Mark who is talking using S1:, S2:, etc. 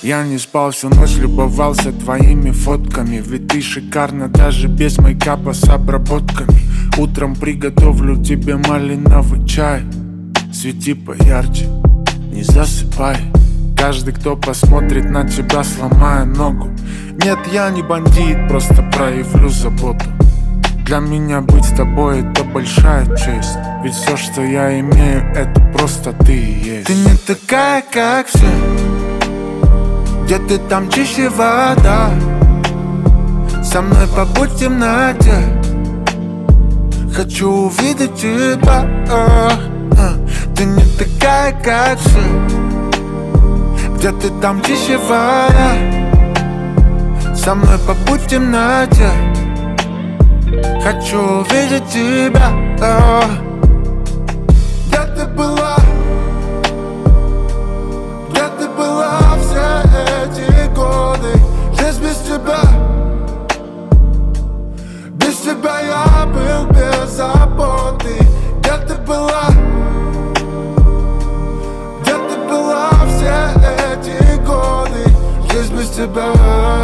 S1: Я не спал всю ночь, любовался твоими фотками. Ведь ты шикарна даже без мейкапа с обработками. Утром приготовлю тебе малиновый чай. Свети поярче, не засыпай. Каждый, кто посмотрит на тебя, сломая ногу. Нет, я не бандит, просто проявлю заботу. Для меня быть с тобой — это большая честь. Ведь все, что я имею, это просто ты и есть. Ты не такая, как все. Где ты там чище вода? Со мной побудь в темноте. Хочу увидеть тебя. Ты не такая, как все. Где ты там чище вода? Со мной побудь в темноте. Хочу увидеть тебя. Где ты была? Где ты была все эти годы? Жизнь без тебя. Без тебя я был беззаботный. Где ты была? Где ты была все эти годы? Жизнь без тебя.